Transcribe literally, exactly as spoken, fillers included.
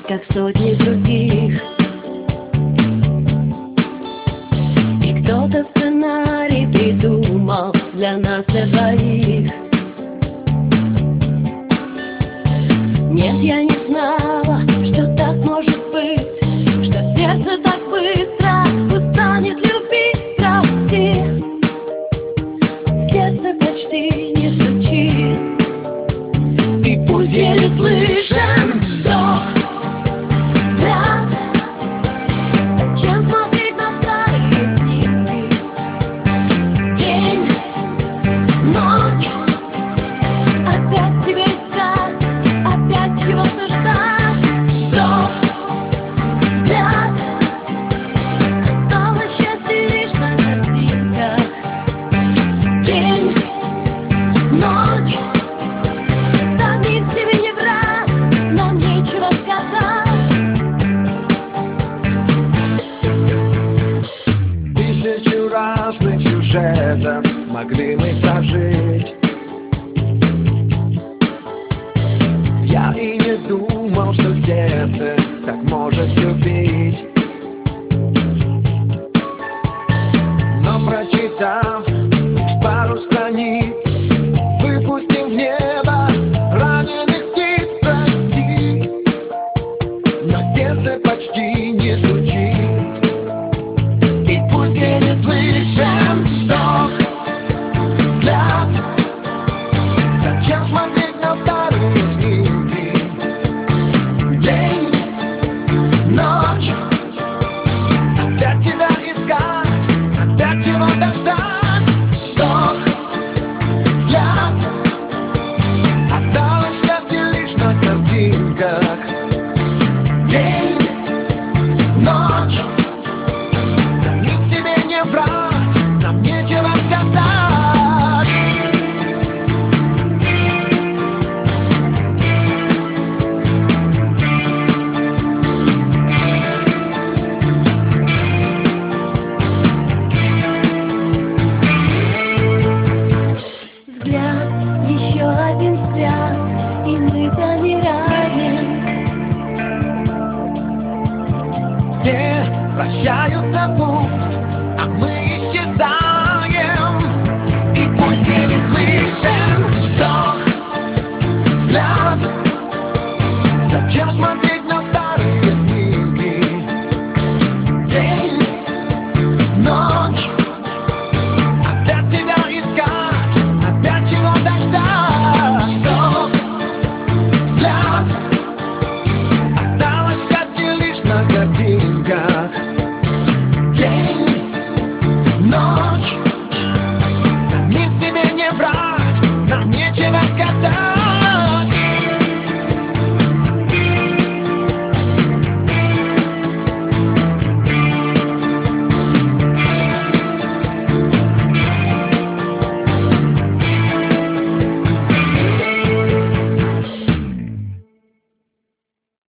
как сотни других. И кто-то сценарий придумал для нас, для двоих. Нет, я не знала, что так может быть, что сердце так быстро устанет любить. Прости, сердце почти не стучит, и пусть еле слышен вздох, взгляд. Зачем смотреть на старые снимки? День, ночь, опять тебя искать, опять чего-то ждать. Вздох, взгляд. Осталось счастье лишь на картинках. День, ночь. Самим себе не врать, нам нечего сказать. Тысячу разных сюжетов могли мы прожить. Я и не думал, что сердце так может любить. Но прочитав лишь пару страниц, выпустим в небо раненых птиц. Прости, но сердце почти не стучит, и пусть еле слышен вздох, взгляд. Зачем смотреть на старые снимки? День, ночь, опять тебя искать, опять чего-то ждать. Вздох, взгляд. Осталось счастье лишь на картинках. День, ночь. Самим себе не врать, нам нечего сказать. Взгляд, еще один взгляд, и мы замираем. Все вращаются пусть, а мы исчезаем. И пусть еле слышен вздох, взгляд. Зачем смотреть на старые снимки? День, ночь, опять тебя искать, опять чего-то ждать. Вздох, взгляд. Осталось счастье лишь на картинках. День,